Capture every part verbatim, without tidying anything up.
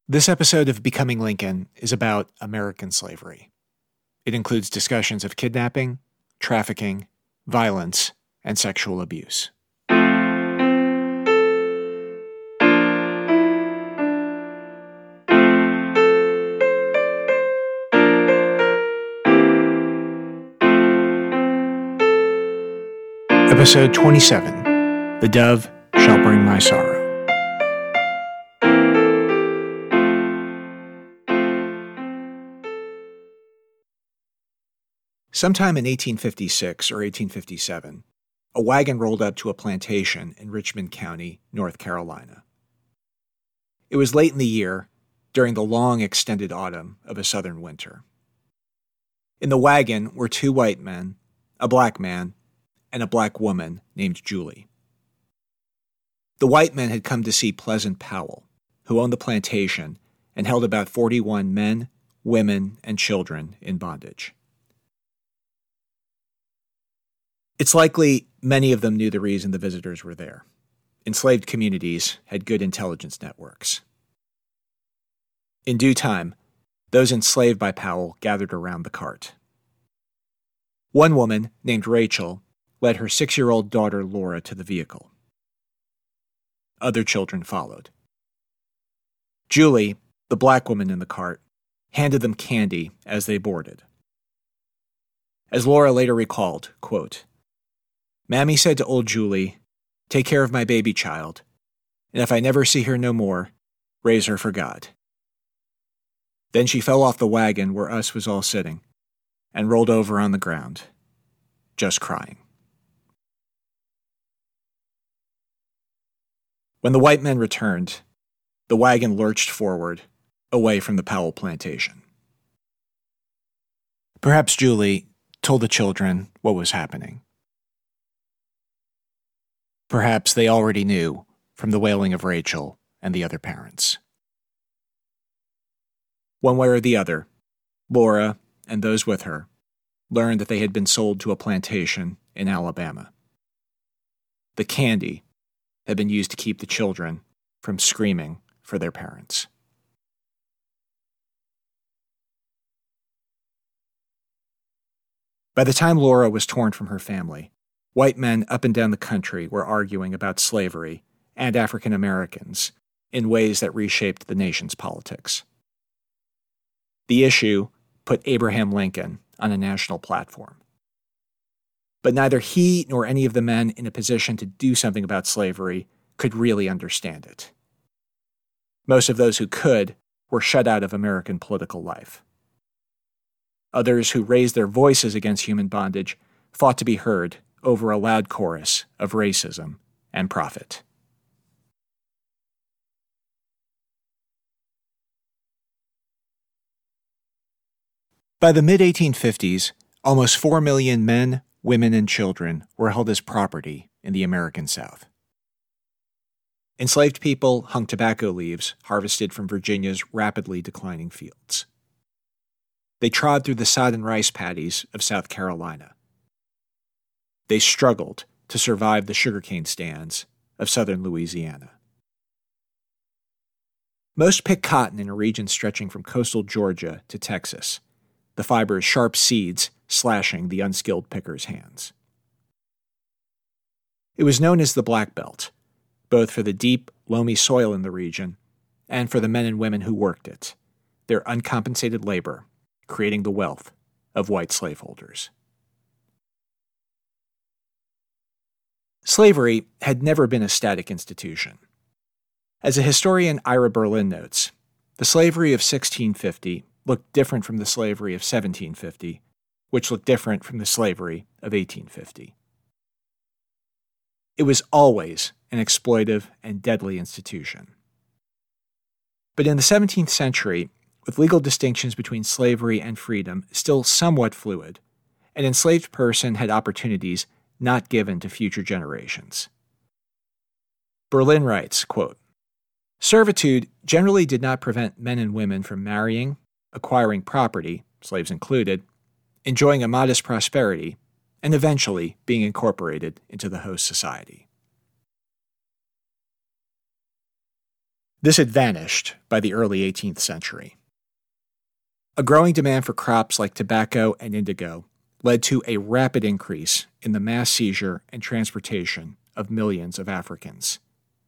This episode of Becoming Lincoln is about American slavery. It includes discussions of kidnapping, trafficking, violence, and sexual abuse. Episode twenty-seven, The Dove Shall Bring My Sorrow. Sometime in eighteen fifty-six or eighteen fifty-seven, a wagon rolled up to a plantation in Richmond County, North Carolina. It was late in the year, during the long extended autumn of a southern winter. In the wagon were two white men, a black man, and a black woman named Julie. The white men had come to see Pleasant Powell, who owned the plantation and held about forty-one men, women, and children in bondage. It's likely many of them knew the reason the visitors were there. Enslaved communities had good intelligence networks. In due time, those enslaved by Powell gathered around the cart. One woman, named Rachel, led her six-year-old daughter Laura to the vehicle. Other children followed. Julie, the black woman in the cart, handed them candy as they boarded. As Laura later recalled, quote, "Mammy said to old Julie, 'Take care of my baby child, and if I never see her no more, raise her for God.' Then she fell off the wagon where us was all sitting and rolled over on the ground, just crying." When the white men returned, the wagon lurched forward, away from the Powell plantation. Perhaps Julie told the children what was happening. Perhaps they already knew from the wailing of Rachel and the other parents. One way or the other, Laura and those with her learned that they had been sold to a plantation in Alabama. The candy had been used to keep the children from screaming for their parents. By the time Laura was torn from her family, white men up and down the country were arguing about slavery and African Americans in ways that reshaped the nation's politics. The issue put Abraham Lincoln on a national platform. But neither he nor any of the men in a position to do something about slavery could really understand it. Most of those who could were shut out of American political life. Others who raised their voices against human bondage fought to be heard over a loud chorus of racism and profit. By the mid eighteen fifties, almost four million men, women, and children were held as property in the American South. Enslaved people hung tobacco leaves harvested from Virginia's rapidly declining fields. They trod through the sodden rice paddies of South Carolina. They struggled to survive the sugarcane stands of southern Louisiana. Most picked cotton in a region stretching from coastal Georgia to Texas, the fiber's sharp seeds slashing the unskilled picker's hands. It was known as the Black Belt, both for the deep, loamy soil in the region and for the men and women who worked it, their uncompensated labor creating the wealth of white slaveholders. Slavery had never been a static institution. As a historian Ira Berlin notes, the slavery of sixteen fifty looked different from the slavery of seventeen fifty, which looked different from the slavery of eighteen fifty. It was always an exploitive and deadly institution. But in the seventeenth century, with legal distinctions between slavery and freedom still somewhat fluid, an enslaved person had opportunities not given to future generations. Berlin writes, quote, "Servitude generally did not prevent men and women from marrying, acquiring property, slaves included, enjoying a modest prosperity, and eventually being incorporated into the host society." This had vanished by the early eighteenth century. A growing demand for crops like tobacco and indigo led to a rapid increase in the mass seizure and transportation of millions of Africans.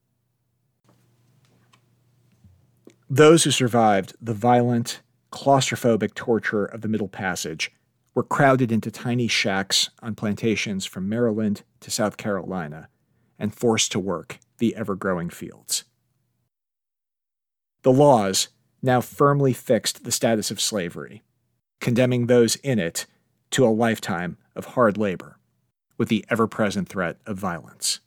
Those who survived the violent, claustrophobic torture of the Middle Passage were crowded into tiny shacks on plantations from Maryland to South Carolina and forced to work the ever-growing fields. The laws now firmly fixed the status of slavery, condemning those in it to a lifetime of hard labor, with the ever-present threat of violence.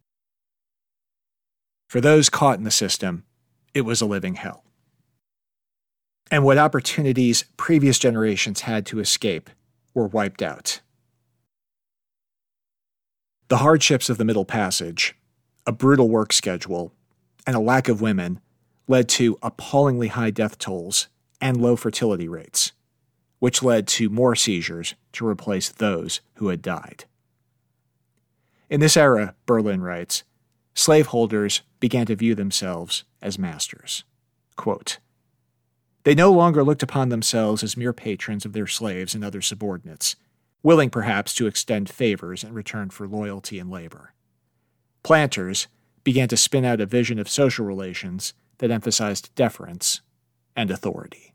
For those caught in the system, it was a living hell. And what opportunities previous generations had to escape were wiped out. The hardships of the Middle Passage, a brutal work schedule, and a lack of women led to appallingly high death tolls and low fertility rates, which led to more seizures to replace those who had died. In this era, Berlin writes, slaveholders began to view themselves as masters. Quote, they no longer looked upon themselves as mere patrons of their slaves and other subordinates, willing perhaps to extend favors in return for loyalty and labor. Planters began to spin out a vision of social relations that emphasized deference and authority.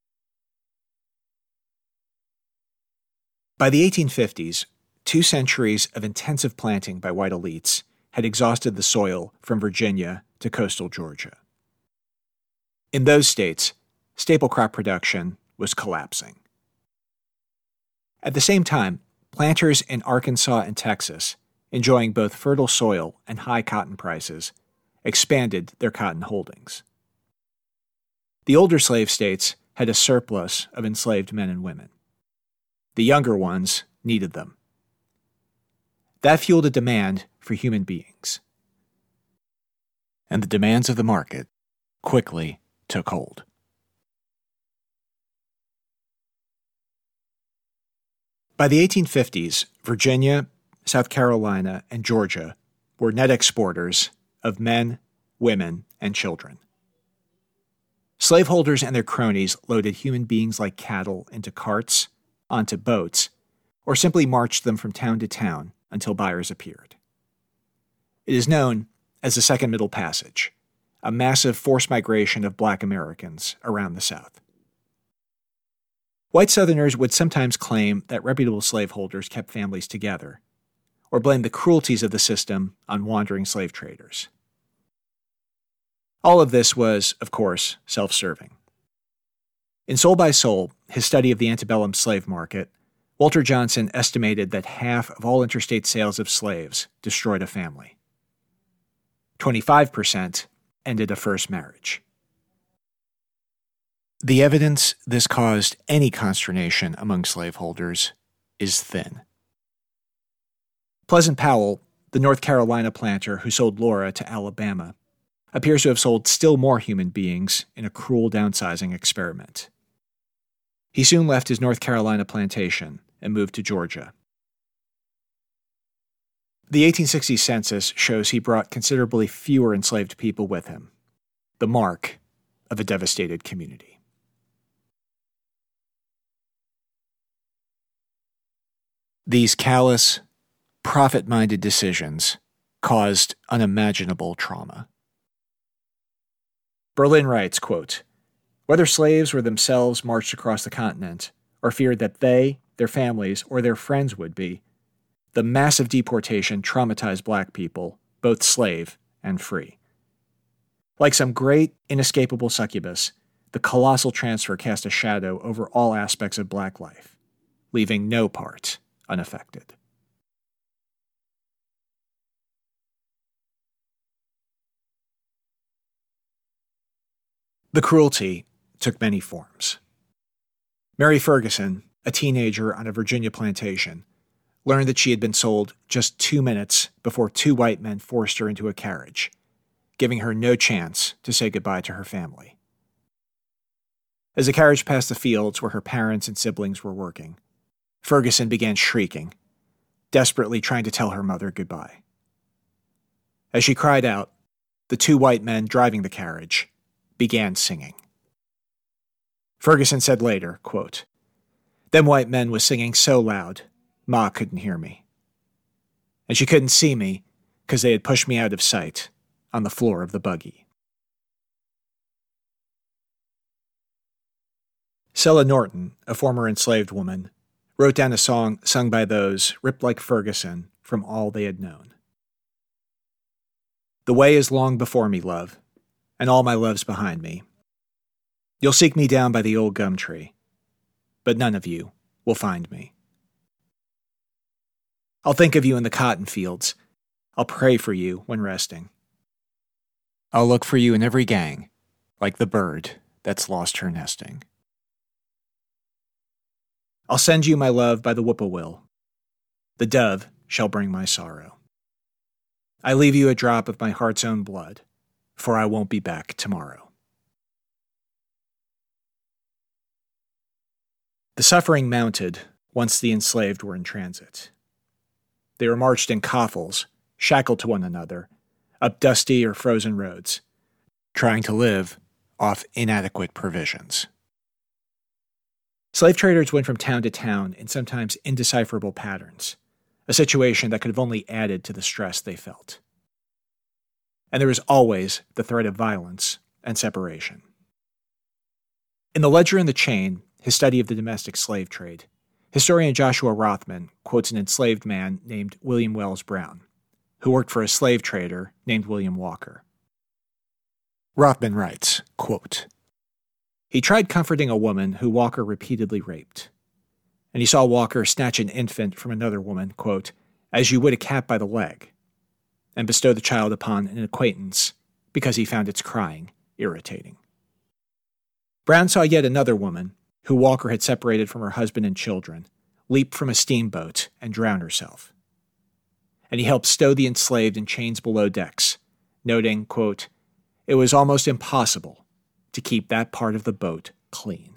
By the eighteen fifties, two centuries of intensive planting by white elites had exhausted the soil from Virginia to coastal Georgia. In those states, staple crop production was collapsing. At the same time, planters in Arkansas and Texas, enjoying both fertile soil and high cotton prices, expanded their cotton holdings. The older slave states had a surplus of enslaved men and women. The younger ones needed them. That fueled a demand for human beings. And the demands of the market quickly took hold. By the eighteen fifties, Virginia, South Carolina, and Georgia were net exporters of men, women, and children. Slaveholders and their cronies loaded human beings like cattle into carts, onto boats, or simply marched them from town to town until buyers appeared. It is known as the Second Middle Passage, a massive forced migration of Black Americans around the South. White Southerners would sometimes claim that reputable slaveholders kept families together, or blame the cruelties of the system on wandering slave traders. All of this was, of course, self-serving. In Soul by Soul, his study of the antebellum slave market, Walter Johnson estimated that half of all interstate sales of slaves destroyed a family. twenty-five percent ended a first marriage. The evidence this caused any consternation among slaveholders is thin. Pleasant Powell, the North Carolina planter who sold Laura to Alabama, appears to have sold still more human beings in a cruel downsizing experiment. He soon left his North Carolina plantation and moved to Georgia. The eighteen sixty census shows he brought considerably fewer enslaved people with him, the mark of a devastated community. These callous, profit-minded decisions caused unimaginable trauma. Berlin writes, quote, whether slaves were themselves marched across the continent or feared that they, their families, or their friends would be, the massive deportation traumatized Black people, both slave and free. Like some great, inescapable succubus, the colossal transfer cast a shadow over all aspects of Black life, leaving no part unaffected. The cruelty took many forms. Mary Ferguson, a teenager on a Virginia plantation, learned that she had been sold just two minutes before two white men forced her into a carriage, giving her no chance to say goodbye to her family. As the carriage passed the fields where her parents and siblings were working, Ferguson began shrieking, desperately trying to tell her mother goodbye. As she cried out, the two white men driving the carriage, began singing. Ferguson said later, quote, "Them white men was singing so loud, Ma couldn't hear me. And she couldn't see me because they had pushed me out of sight on the floor of the buggy." Sella Norton, a former enslaved woman, wrote down a song sung by those ripped like Ferguson from all they had known. "The way is long before me, love, and all my love's behind me. You'll seek me down by the old gum tree, but none of you will find me. I'll think of you in the cotton fields. I'll pray for you when resting. I'll look for you in every gang, like the bird that's lost her nesting. I'll send you my love by the whippoorwill. The dove shall bring my sorrow. I leave you a drop of my heart's own blood, for I won't be back tomorrow." The suffering mounted once the enslaved were in transit. They were marched in coffles, shackled to one another, up dusty or frozen roads, trying to live off inadequate provisions. Slave traders went from town to town in sometimes indecipherable patterns, a situation that could have only added to the stress they felt. And there was always the threat of violence and separation. In The Ledger and the Chain, his study of the domestic slave trade, historian Joshua Rothman quotes an enslaved man named William Wells Brown, who worked for a slave trader named William Walker. Rothman writes, quote, "He tried comforting a woman who Walker repeatedly raped. And he saw Walker snatch an infant from another woman, quote, as you would a cat by the leg, and bestow the child upon an acquaintance because he found its crying irritating. Brown saw yet another woman, who Walker had separated from her husband and children, leap from a steamboat and drown herself. And he helped stow the enslaved in chains below decks, noting, quote, it was almost impossible to keep that part of the boat clean."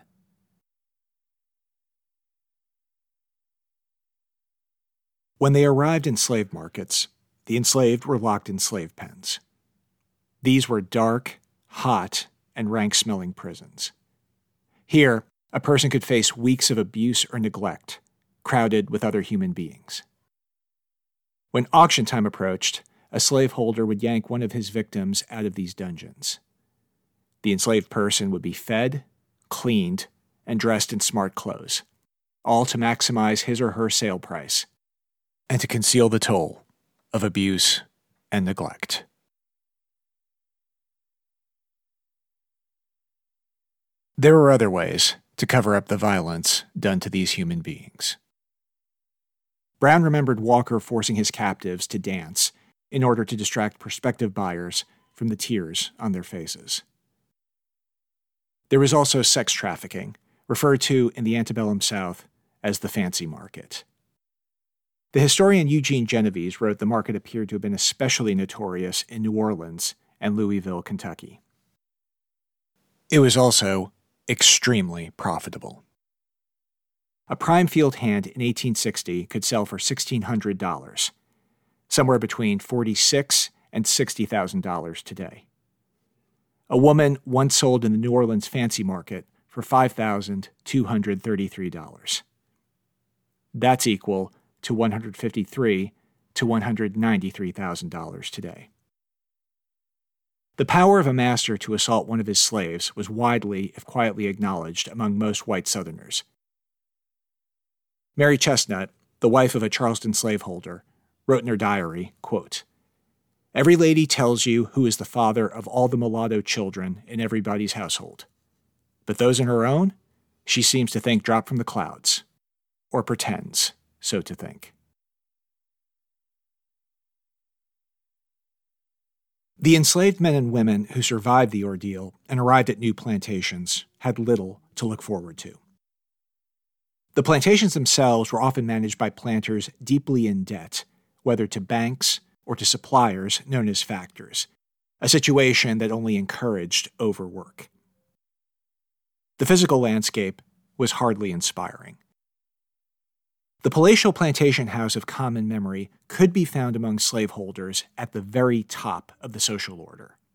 When they arrived in slave markets, the enslaved were locked in slave pens. These were dark, hot, and rank-smelling prisons. Here, a person could face weeks of abuse or neglect, crowded with other human beings. When auction time approached, a slaveholder would yank one of his victims out of these dungeons. The enslaved person would be fed, cleaned, and dressed in smart clothes, all to maximize his or her sale price, and to conceal the toll of abuse and neglect. There were other ways to cover up the violence done to these human beings. Brown remembered Walker forcing his captives to dance in order to distract prospective buyers from the tears on their faces. There was also sex trafficking, referred to in the antebellum South as the fancy market. The historian Eugene Genovese wrote the market appeared to have been especially notorious in New Orleans and Louisville, Kentucky. It was also extremely profitable. A prime field hand in eighteen sixty could sell for sixteen hundred dollars, somewhere between forty-six thousand dollars and sixty thousand dollars today. A woman once sold in the New Orleans fancy market for five thousand two hundred thirty-three dollars. That's equal to one hundred fifty-three thousand to one hundred ninety-three thousand dollars today. The power of a master to assault one of his slaves was widely, if quietly, acknowledged among most white Southerners. Mary Chestnut, the wife of a Charleston slaveholder, wrote in her diary, quote, "Every lady tells you who is the father of all the mulatto children in everybody's household. But those in her own, she seems to think drop from the clouds, or pretends so to think." The enslaved men and women who survived the ordeal and arrived at new plantations had little to look forward to. The plantations themselves were often managed by planters deeply in debt, whether to banks or to suppliers known as factors, a situation that only encouraged overwork. The physical landscape was hardly inspiring. The palatial plantation house of common memory could be found among slaveholders at the very top of the social order.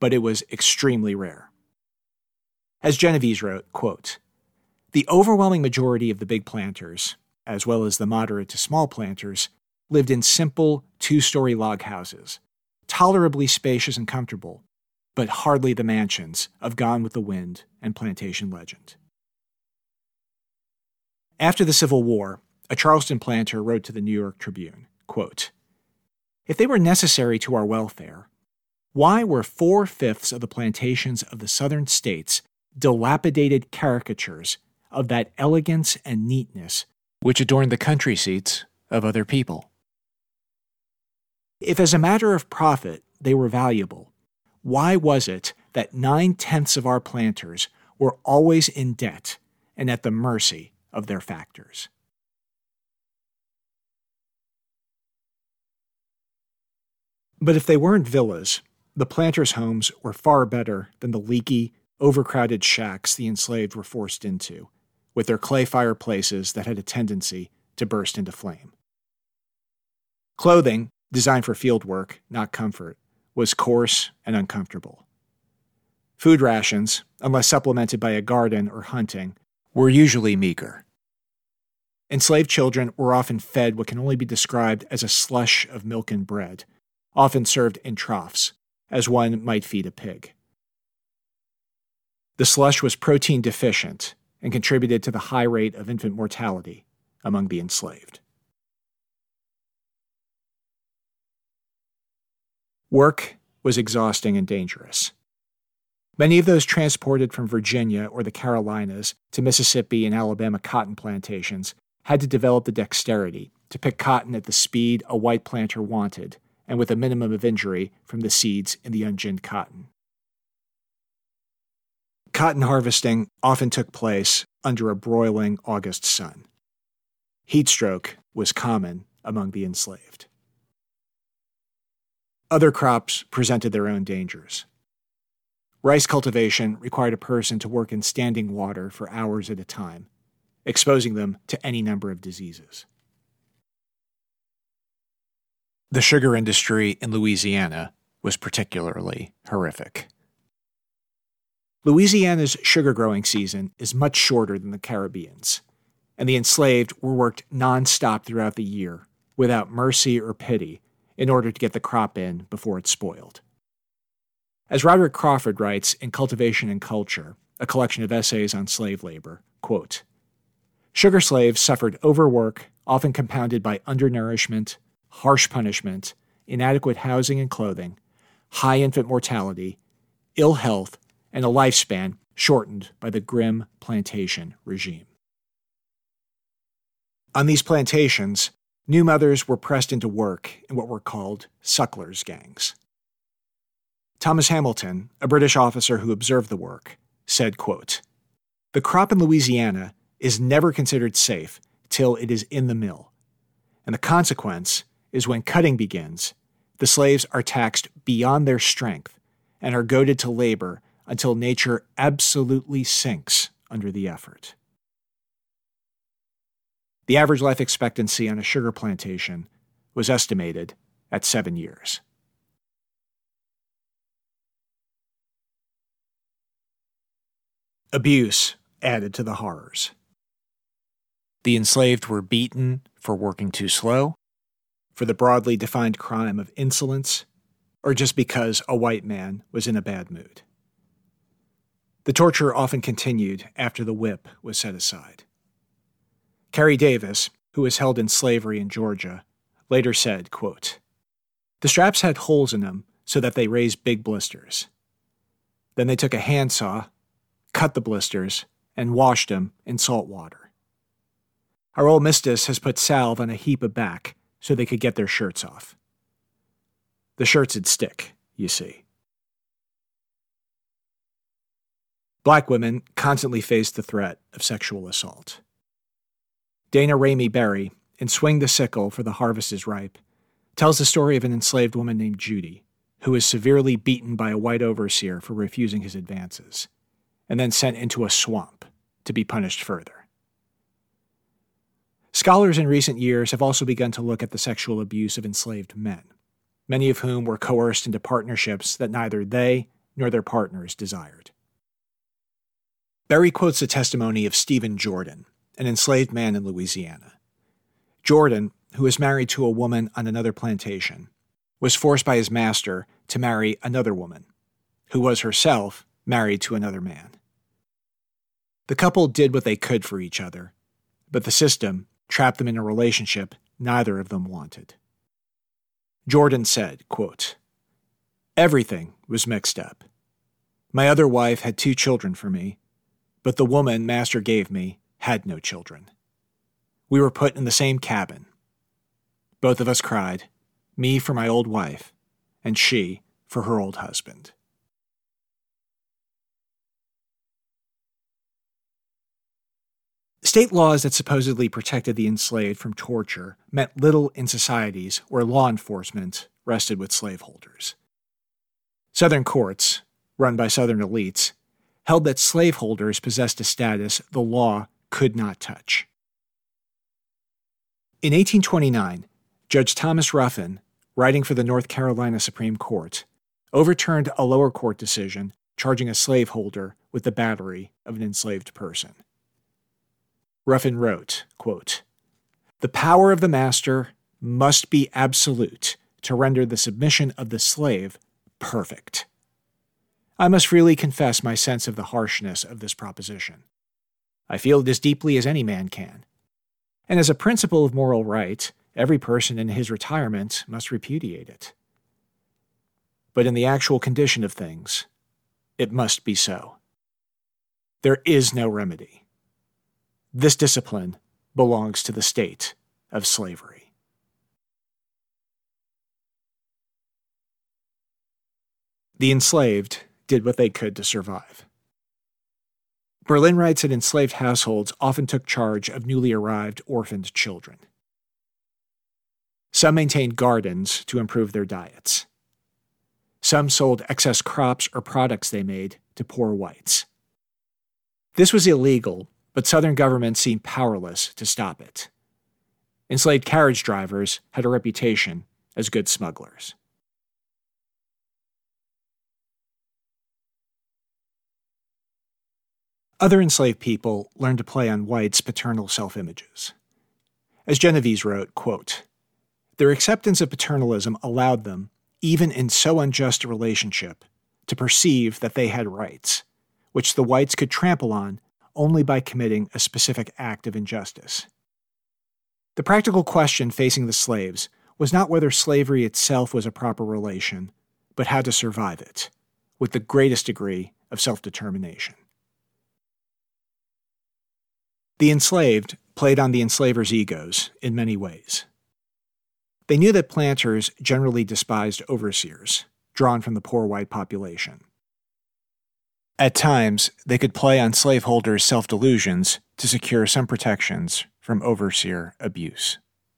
but it was extremely rare. As Genovese wrote, quote, "The overwhelming majority of the big planters, as well as the moderate to small planters, lived in simple two-story log houses, tolerably spacious and comfortable, but hardly the mansions of Gone with the Wind and Plantation Legend." After the Civil War, a Charleston planter wrote to the New York Tribune, quote, "If they were necessary to our welfare, why were four-fifths of the plantations of the southern states dilapidated caricatures of that elegance and neatness which adorned the country seats of other people? If as a matter of profit they were valuable, why was it that nine-tenths of our planters were always in debt and at the mercy of their factors?" But if they weren't villas, the planters' homes were far better than the leaky, overcrowded shacks the enslaved were forced into, with their clay fireplaces that had a tendency to burst into flame. Clothing, designed for field work, not comfort, was coarse and uncomfortable. Food rations, unless supplemented by a garden or hunting, were usually meager. Enslaved children were often fed what can only be described as a slush of milk and bread, often served in troughs, as one might feed a pig. The slush was protein deficient and contributed to the high rate of infant mortality among the enslaved. Work was exhausting and dangerous. Many of those transported from Virginia or the Carolinas to Mississippi and Alabama cotton plantations had to develop the dexterity to pick cotton at the speed a white planter wanted and with a minimum of injury from the seeds in the unginned cotton. Cotton harvesting often took place under a broiling August sun. Heat stroke was common among the enslaved. Other crops presented their own dangers. Rice cultivation required a person to work in standing water for hours at a time, exposing them to any number of diseases. The sugar industry in Louisiana was particularly horrific. Louisiana's sugar growing season is much shorter than the Caribbean's, and the enslaved were worked nonstop throughout the year, without mercy or pity, in order to get the crop in before it spoiled. As Roderick Crawford writes in Cultivation and Culture, a collection of essays on slave labor, quote, "Sugar slaves suffered overwork, often compounded by undernourishment, harsh punishment, inadequate housing and clothing, high infant mortality, ill health, and a lifespan shortened by the grim plantation regime." On these plantations, new mothers were pressed into work in what were called sucklers' gangs. Thomas Hamilton, a British officer who observed the work, said, quote, "The crop in Louisiana is never considered safe till it is in the mill, and the consequence is when cutting begins, the slaves are taxed beyond their strength and are goaded to labor until nature absolutely sinks under the effort." The average life expectancy on a sugar plantation was estimated at seven years. Abuse added to the horrors. The enslaved were beaten for working too slow, for the broadly defined crime of insolence, or just because a white man was in a bad mood. The torture often continued after the whip was set aside. Carrie Davis, who was held in slavery in Georgia, later said, quote, "The straps had holes in them so that they raised big blisters. Then they took a handsaw, cut the blisters, and washed them in salt water. Our old mistress has put salve on a heap of back so they could get their shirts off. The shirts'd stick, you see." Black women constantly faced the threat of sexual assault. Dana Ramey Berry, in Swing the Sickle for the Harvest is Ripe, tells the story of an enslaved woman named Judy, who was severely beaten by a white overseer for refusing his advances, and then sent into a swamp to be punished further. Scholars in recent years have also begun to look at the sexual abuse of enslaved men, many of whom were coerced into partnerships that neither they nor their partners desired. Berry quotes the testimony of Stephen Jordan, an enslaved man in Louisiana. Jordan, who was married to a woman on another plantation, was forced by his master to marry another woman, who was herself married to another man. The couple did what they could for each other, but the system trapped them in a relationship neither of them wanted. Jordan said, quote, "Everything was mixed up. My other wife had two children for me, but the woman master gave me had no children. We were put in the same cabin. Both of us cried, me for my old wife, and she for her old husband." State laws that supposedly protected the enslaved from torture meant little in societies where law enforcement rested with slaveholders. Southern courts, run by Southern elites, held that slaveholders possessed a status the law could not touch. In eighteen twenty-nine, Judge Thomas Ruffin, writing for the North Carolina Supreme Court, overturned a lower court decision charging a slaveholder with the battery of an enslaved person. Ruffin wrote, quote, "The power of the master must be absolute to render the submission of the slave perfect. I must freely confess my sense of the harshness of this proposition. I feel it as deeply as any man can. And as a principle of moral right, every person in his retirement must repudiate it. But in the actual condition of things, it must be so. There is no remedy. This discipline belongs to the state of slavery." The enslaved did what they could to survive. Berlin writes that enslaved households often took charge of newly arrived orphaned children. Some maintained gardens to improve their diets. Some sold excess crops or products they made to poor whites. This was illegal, but Southern governments seemed powerless to stop it. Enslaved carriage drivers had a reputation as good smugglers. Other enslaved people learned to play on whites' paternal self-images. As Genovese wrote, quote, "Their acceptance of paternalism allowed them, even in so unjust a relationship, to perceive that they had rights, which the whites could trample on only by committing a specific act of injustice." The practical question facing the slaves was not whether slavery itself was a proper relation, but how to survive it, with the greatest degree of self-determination. The enslaved played on the enslavers' egos in many ways. They knew that planters generally despised overseers, drawn from the poor white population. At times, they could play on slaveholders' self-delusions to secure some protections from overseer abuse.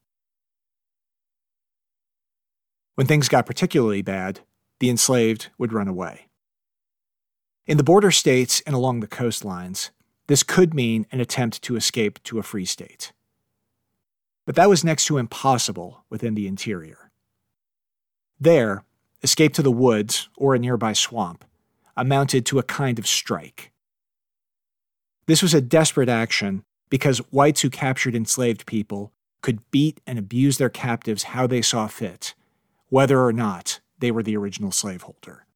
When things got particularly bad, the enslaved would run away. In the border states and along the coastlines, this could mean an attempt to escape to a free state. But that was next to impossible within the interior. There, escape to the woods or a nearby swamp amounted to a kind of strike. This was a desperate action because whites who captured enslaved people could beat and abuse their captives how they saw fit, whether or not they were the original slaveholder.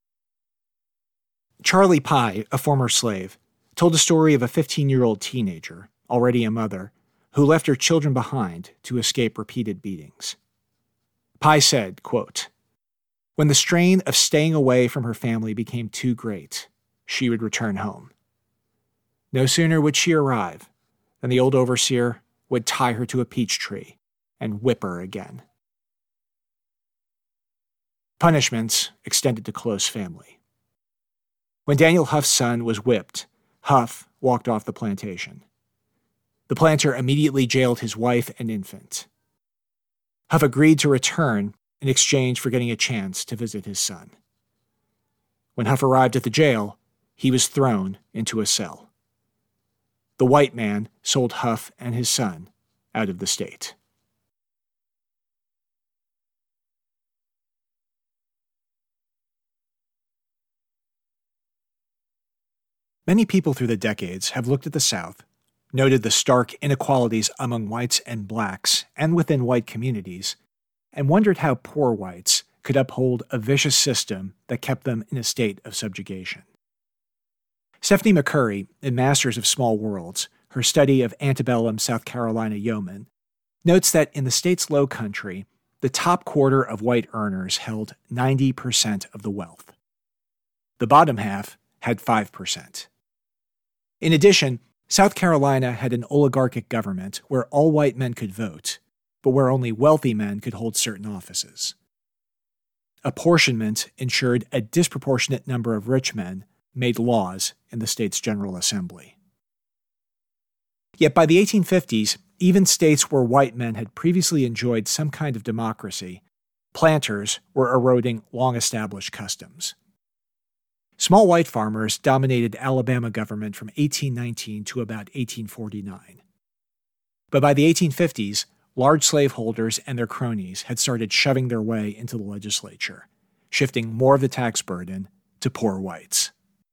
Charlie Pye, a former slave, told a story of a fifteen-year-old teenager, already a mother, who left her children behind to escape repeated beatings. Pye said, quote, "When the strain of staying away from her family became too great, she would return home. No sooner would she arrive than the old overseer would tie her to a peach tree and whip her again." Punishments extended to close family. When Daniel Huff's son was whipped, Huff walked off the plantation. The planter immediately jailed his wife and infant. Huff agreed to return in exchange for getting a chance to visit his son. When Huff arrived at the jail, he was thrown into a cell. The white man sold Huff and his son out of the state. Many people through the decades have looked at the South, noted the stark inequalities among whites and blacks and within white communities, and wondered how poor whites could uphold a vicious system that kept them in a state of subjugation. Stephanie McCurry, in Masters of Small Worlds, her study of antebellum South Carolina yeomen, notes that in the state's low country, the top quarter of white earners held ninety percent of the wealth. The bottom half had five percent. In addition, South Carolina had an oligarchic government where all white men could vote, but where only wealthy men could hold certain offices. Apportionment ensured a disproportionate number of rich men made laws in the state's General Assembly. Yet by the eighteen fifties, even states where white men had previously enjoyed some kind of democracy, planters were eroding long-established customs. Small white farmers dominated Alabama government from eighteen nineteen to about eighteen forty-nine. But by the eighteen fifties, large slaveholders and their cronies had started shoving their way into the legislature, shifting more of the tax burden to poor whites.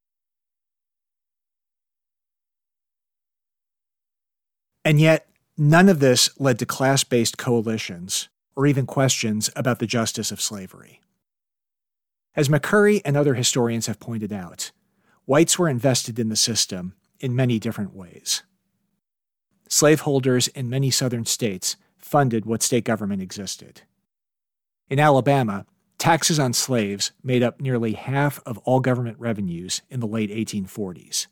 And yet, none of this led to class-based coalitions or even questions about the justice of slavery. As McCurry and other historians have pointed out, whites were invested in the system in many different ways. Slaveholders in many southern states funded what state government existed. In Alabama, taxes on slaves made up nearly half of all government revenues in the late eighteen forties.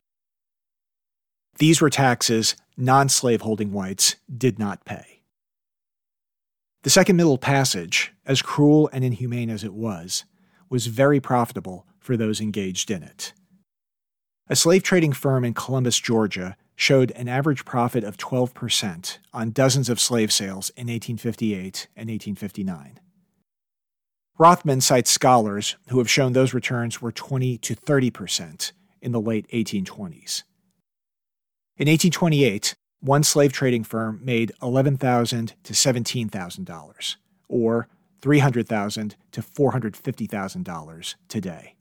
These were taxes non-slaveholding whites did not pay. The Second Middle Passage, as cruel and inhumane as it was, was very profitable for those engaged in it. A slave trading firm in Columbus, Georgia, showed an average profit of twelve percent on dozens of slave sales in eighteen fifty-eight and eighteen fifty-nine. Rothman cites scholars who have shown those returns were twenty to thirty percent in the late eighteen twenties. In eighteen twenty-eight, one slave trading firm made eleven thousand dollars to seventeen thousand dollars, or three hundred thousand dollars to four hundred fifty thousand dollars today.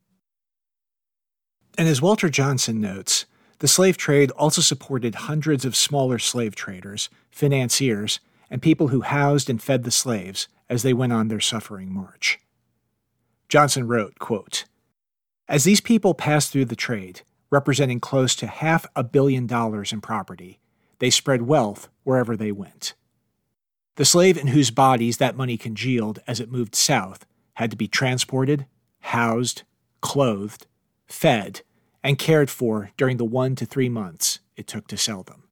And as Walter Johnson notes, the slave trade also supported hundreds of smaller slave traders, financiers, and people who housed and fed the slaves as they went on their suffering march. Johnson wrote, quote, "As these people passed through the trade, representing close to half a billion dollars in property, they spread wealth wherever they went. The slave in whose bodies that money congealed as it moved south had to be transported, housed, clothed, fed, and cared for during the one to three months it took to sell them."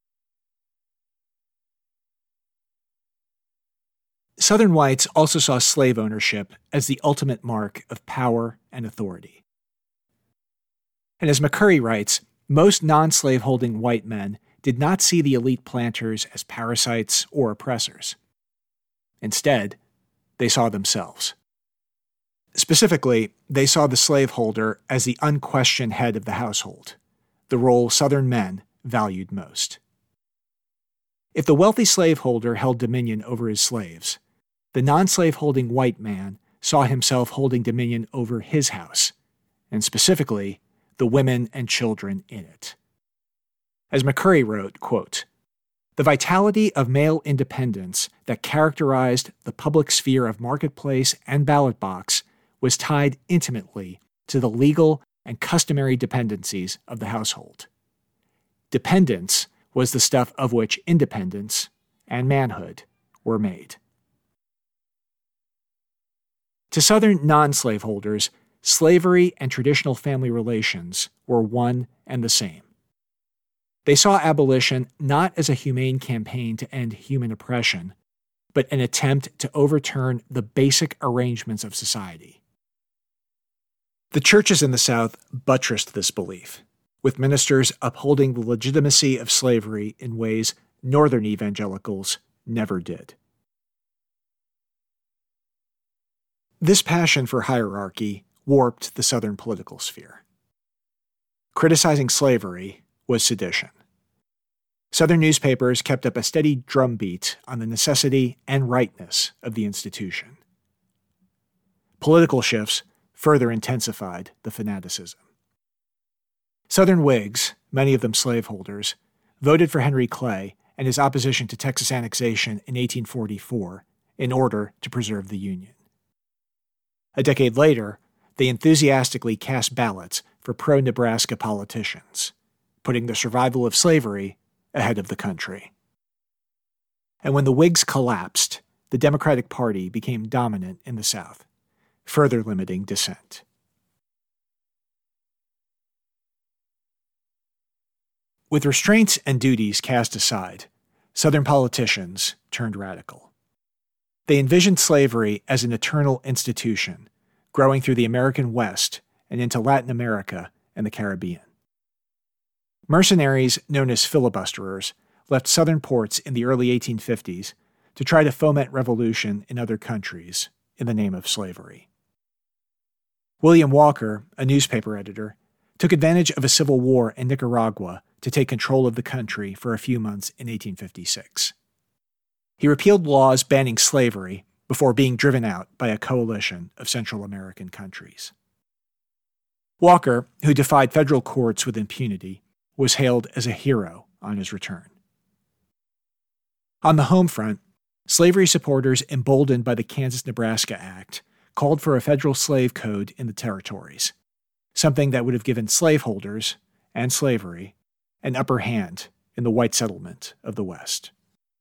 Southern whites also saw slave ownership as the ultimate mark of power and authority. And as McCurry writes, most non-slave-holding white men did not see the elite planters as parasites or oppressors. Instead, they saw themselves. Specifically, they saw the slaveholder as the unquestioned head of the household, the role Southern men valued most. If the wealthy slaveholder held dominion over his slaves, the non-slave-holding white man saw himself holding dominion over his house, and specifically, the women and children in it. As McCurry wrote, quote, "The vitality of male independence that characterized the public sphere of marketplace and ballot box was tied intimately to the legal and customary dependencies of the household. Dependence was the stuff of which independence and manhood were made." To Southern non-slaveholders, slavery and traditional family relations were one and the same. They saw abolition not as a humane campaign to end human oppression, but an attempt to overturn the basic arrangements of society. The churches in the South buttressed this belief, with ministers upholding the legitimacy of slavery in ways Northern evangelicals never did. This passion for hierarchy warped the Southern political sphere. Criticizing slavery was sedition. Southern newspapers kept up a steady drumbeat on the necessity and rightness of the institution. Political shifts further intensified the fanaticism. Southern Whigs, many of them slaveholders, voted for Henry Clay and his opposition to Texas annexation in eighteen forty-four in order to preserve the Union. A decade later, they enthusiastically cast ballots for pro-Nebraska politicians, putting the survival of slavery ahead of the country. And when the Whigs collapsed, the Democratic Party became dominant in the South, further limiting dissent. With restraints and duties cast aside, Southern politicians turned radical. They envisioned slavery as an eternal institution, growing through the American West and into Latin America and the Caribbean. Mercenaries known as filibusterers left Southern ports in the early eighteen fifties to try to foment revolution in other countries in the name of slavery. William Walker, a newspaper editor, took advantage of a civil war in Nicaragua to take control of the country for a few months in eighteen fifty-six. He repealed laws banning slavery before being driven out by a coalition of Central American countries. Walker, who defied federal courts with impunity, was hailed as a hero on his return. On the home front, slavery supporters emboldened by the Kansas-Nebraska Act called for a federal slave code in the territories, something that would have given slaveholders and slavery an upper hand in the white settlement of the West.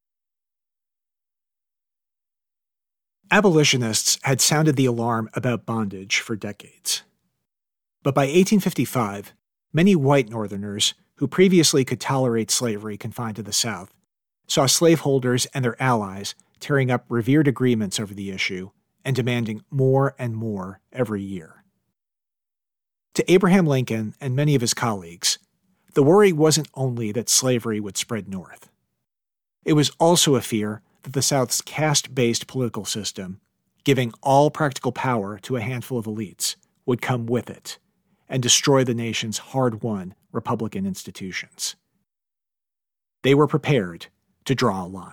Abolitionists had sounded the alarm about bondage for decades. But by eighteen fifty-five, many white Northerners who previously could tolerate slavery confined to the South saw slaveholders and their allies tearing up revered agreements over the issue and demanding more and more every year. To Abraham Lincoln and many of his colleagues, the worry wasn't only that slavery would spread north. It was also a fear that the South's caste-based political system, giving all practical power to a handful of elites, would come with it and destroy the nation's hard-won Republican institutions. They were prepared to draw a line.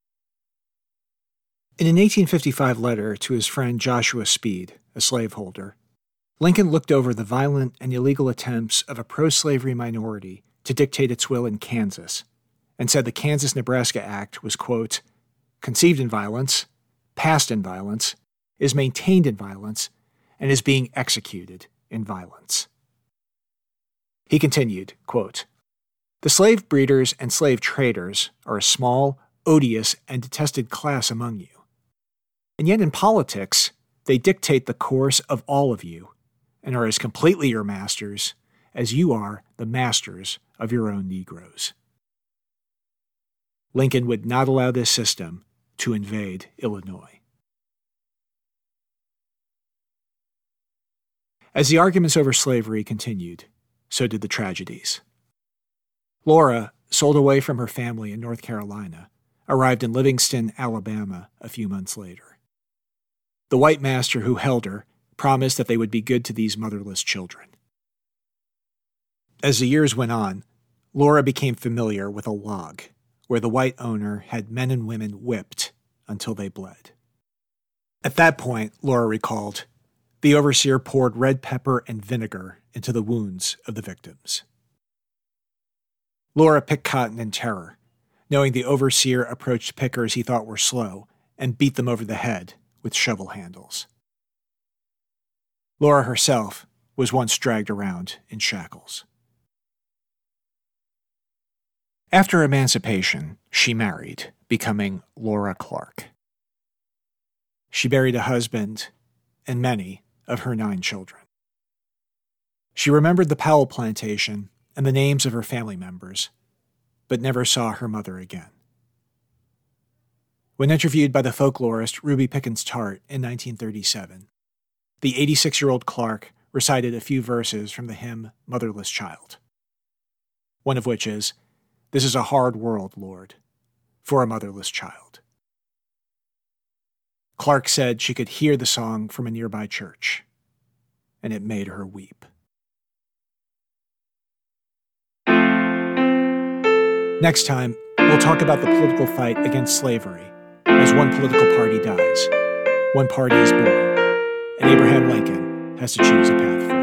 In an eighteen fifty-five letter to his friend Joshua Speed, a slaveholder, Lincoln looked over the violent and illegal attempts of a pro-slavery minority to dictate its will in Kansas and said the Kansas-Nebraska Act was, quote, conceived in violence, passed in violence, is maintained in violence, and is being executed in violence. He continued, quote, the slave breeders and slave traders are a small, odious, and detested class among you. And yet in politics, they dictate the course of all of you and are as completely your masters as you are the masters of your own Negroes. Lincoln would not allow this system to invade Illinois. As the arguments over slavery continued, so did the tragedies. Laura, sold away from her family in North Carolina, arrived in Livingston, Alabama, a few months later. The white master who held her promised that they would be good to these motherless children. As the years went on, Laura became familiar with a log where the white owner had men and women whipped until they bled. At that point, Laura recalled, the overseer poured red pepper and vinegar into the wounds of the victims. Laura picked cotton in terror, knowing the overseer approached pickers he thought were slow and beat them over the head with shovel handles. Laura herself was once dragged around in shackles. After emancipation, she married, becoming Laura Clark. She buried a husband and many of her nine children. She remembered the Powell plantation and the names of her family members, but never saw her mother again. When interviewed by the folklorist Ruby Pickens Tart in nineteen thirty-seven, the eighty-six-year-old Clark recited a few verses from the hymn Motherless Child, one of which is, "This is a hard world, Lord, for a motherless child." Clark said she could hear the song from a nearby church, and it made her weep. Next time, we'll talk about the political fight against slavery as one political party dies, one party is born, and Abraham Lincoln has to choose a path forward.